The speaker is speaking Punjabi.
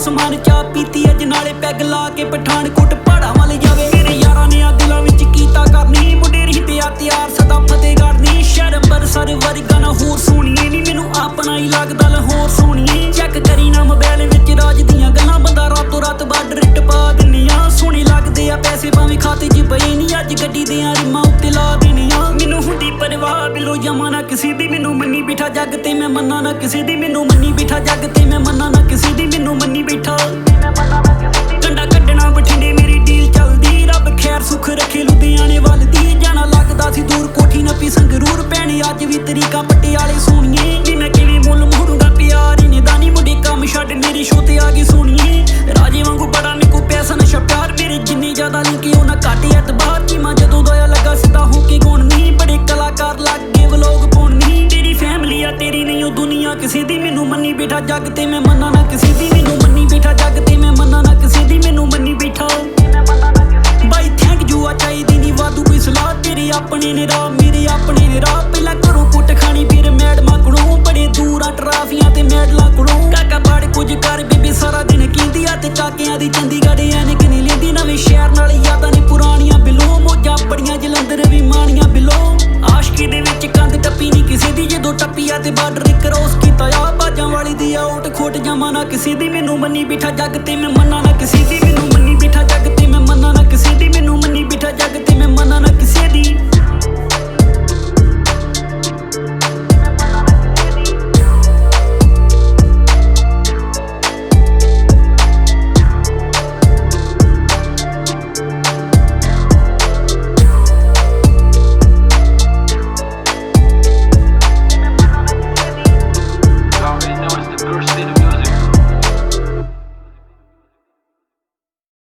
ਸਮਾਨ ਚਾਹ ਪੀਤੀ ਅੱਜ ਨਾਲੇ ਪੈਗ ਲਾ ਕੇ ਪਠਾਨਕੋਟ ਪਹਾੜਾਂ ਵੱਲ ਜਾਵੇ। ਮੇਰੇ ਯਾਰਾਂ ਨੇ ਆ ਦਿਲਾਂ ਵਿੱਚ ਕੀਤਾ ਕਰਨੀ ਮੁੰਡੇ ਰਹਿੰਦੇ ਆ ਤਿਆਰ ਸਦਾ ਫਤਿਹ ਕਰਨੀ। ਸ਼ਹਿਰ ਅੰਬਰਸਰ ਵਰਗਾ ਨਾ ਹੋਰ ਸੋਹਣੀਏ ਨੀ ਮੈਨੂੰ ਆਪਣਾ ਹੀ ਲੱਗਦਾ ਲਾਹੌਰ ਸੋਹਣੀਏ। ਚੈੱਕ ਕਰੀ ਨਾ ਮੋਬਾਈਲ ਵਿੱਚ ਰਾਜ ਦੀਆਂ ਗੱਲਾਂ ਬੰਦਾ ਰਾਤੋਂ ਰਾਤ ਬਾਰਡਰ ਟਪਾ ਦਿੰਨੀਆਂ। ਸੋਹਣੇ ਲੱਗਦੇ ਆ ਪੈਸੇ ਭਾਵੇਂ ਖਾਤੇ 'ਚ ਪਏ ਨੀ ਅੱਜ ਗੱਡੀ ਦੇ ਰਿਮਾਂ ਉੱਤੇ ਲਾ ਦੇਣੀਆਂ। ਮੈਨੂੰ ਹੁੰਦੀ ਪਰਵਾਹ ਬਿਲੋ ਜਮਾ ਨਾ ਕਿਸੇ ਦੀ ਮੈਨੂੰ ਮੰਨੀ ਬਿਠਾ ਜੱਗ ਤੇ ਮੈਂ ਮੰਨਾ ਨਾ ਕਿਸੇ ਦੀ ਮੈਨੂੰ ਮੰਨੀ ਬਿਠਾ ਜੱਗ ਤੇ ਮੈਂ ਮੰਨਾ ਨਾ ਕਿਸੇ ਦੀ ਮੈਨੂੰ ਮੰਨੀ ਬਿਠਾ। ਕੰਡਾ ਕੱਢਣਾ ਬਠਿੰਡੇ ਮੇਰੀ ਡੀਲ ਚੱਲਦੀ ਰੱਬ ਖੈਰ ਸੁੱਖ ਰੱਖੇ ਲੁਧਿਆਣੇ ਵੱਲ ਦੀ ਜਾਣਾ ਲੱਗਦਾ ਸੀ ਦੂਰ ਕੋਠੀ ਨੱਪੀ ਸੰਗਰੂਰ ਭੈਣੇ ਅੱਜ ਵੀ ਤਰੀਕਾਂ ਪਟਿਆਲੇ ਸੋਹਣੀਏ। ਨੀ ਮੈਂ ਕਿਵੇਂ ਮੁੱਲ ਮੋੜੂੰਗਾ ਪਿਆਰ ਇਹਨੇ ਦਾ ਨੀ ਮੁੰਡੇ ਕੰਮ ਛੱਡ ਮੇਰੇ ਸ਼ੋ ਤੇ ਆ ਗਏ ਸੋਹਣੀਏ। ਰਾਜੇ ਵਾਂਗੂ ਬੜਾ ਨਿੱਕੂ ਪੈਸਾ ਨਸ਼ਾ ਪਿਆਰ ਮੇਰੇ ਜਿੰਨੇ ਜ਼ਿਆਦਾ ਲਿੰਕੇ ਉਹਨਾਂ ਘੱਟ ਐਤਬਾਰ ਕੀ ਮਾਂ ਜਦੋਂ ਦੋਇਆ ਲੱਗਾ ਸਿੱਧਾ ਹੋ ਕੇ ਗਾਉਣੀ ਬੜੇ ਕਲਾਕਾਰ ਲੱਗੇ ਵਲੋਗ ਪਾਉਣੀ। ਤੇਰੀ ਫੈਮਿਲੀ ਆ ਤੇਰੀ ਨਹੀਂ ਉਹ ਦੁਨੀਆ ਕਿਸੇ ਦੀ ਮੈਨੂੰ ਮੰਨੀ ਬੈਠਾ ਜੱਗ ਤੇ ਮੈਂ ਮੰਨਾ ਨਾ ਕਿਸੇ ਦੀ ਮੈਨੂੰ ਮੰਨੀ ਬੈਠਾ ਜੱਗ ਤੇ ਮੈਂ ਮੰਨਾ ਨਾ ਕਿਸੇ ਦੀ ਮੈਨੂੰ ਮੰਨੀ ਬੈਠਾ। ਬਾਈ ਥੈਂਕ ਯੂ ਆ ਚਾਹੀਦੀ ਨੀ ਵਾਧੂ ਕੋਈ ਸਲਾਹ ਤੇਰੇ ਆਪਣੇ ਨੇ ਰਾਹ ਮੇਰੇ ਆਪਣੇ ਨੇ ਰਾਹ। ਪਹਿਲਾਂ ਘਰੋਂ ਕੁੱਟ ਖਾਣੀ ਫਿਰ ਮੈਡਮਾਂ ਕੋਲੋਂ ਬੜੇ ਦੂਰ ਆ ਟਰਾਫੀਆਂ ਤੇ ਮੈਡਲਾਂ ਕੋਲੋਂ। ਕਾਕਾ ਬਾੜ ਕੁਝ ਕਰ ਬੇਬੀ ਸਾਰਾ ਦਿਨ ਕਹਿੰਦੀ ਆ ਤੇ ਕਾਕਿਆਂ ਦੀ ਚੰਡੀਗੜ੍ਹ ਐਨਕ ਨੀ ਲੈਂਦੀ ਨਵੇਂ ਸ਼ਹਿਰ ਨਾਲ ਯਾਦਾਂ ਨੇ ਪੁਰਾਣੀਆਂ ਬਿਲੋਂ ਮੋਜਾਂ ਬੜੀਆਂ ਜਲੰਧਰ ਵੀ ਮਾਣੀਆਂ ਬਿਲੋਂ। ਆਸ਼ਕੀ ਦੇ ਵਿੱਚ ਕੰਧ ਟੱਪੀ ਨੀ ਕਿਸੇ ਦੀ ਜਦੋਂ ਟੱਪੀ ਆ ਤੇ ਬਾਰਡਰ ਕ੍ਰੋਸ ਕੀਤਾ ਆ ਬਾਜਾਂ ਵਾਲੀ ਦੀ ਆ ਓਟ ਖੋਟ ਜਾਵਾਂ ਨਾ ਕਿਸੇ ਦੀ ਮੈਨੂੰ ਮੰਨੀ ਬਿਠਾ ਜੱਗ ਤੇ ਮੈਂ ਮੰਨਾ ਨਾ ਕਿਸੇ ਦੀ ਮੈਨੂੰ ਮੰਨੀ ਬਿਠਾ ਜੱਗ ਤੇ ਮੈਂ ਮੰਨਾ ਨਾ ਕਿਸੇ ਦੀ ਮੈਨੂੰ ਮੰਨੀ ਬਿਠਾ ਜੱਗ ਤੇ ਮੈਂ ਮੰਨਾ ਨਾ ਕਿਸੇ ਦੀ।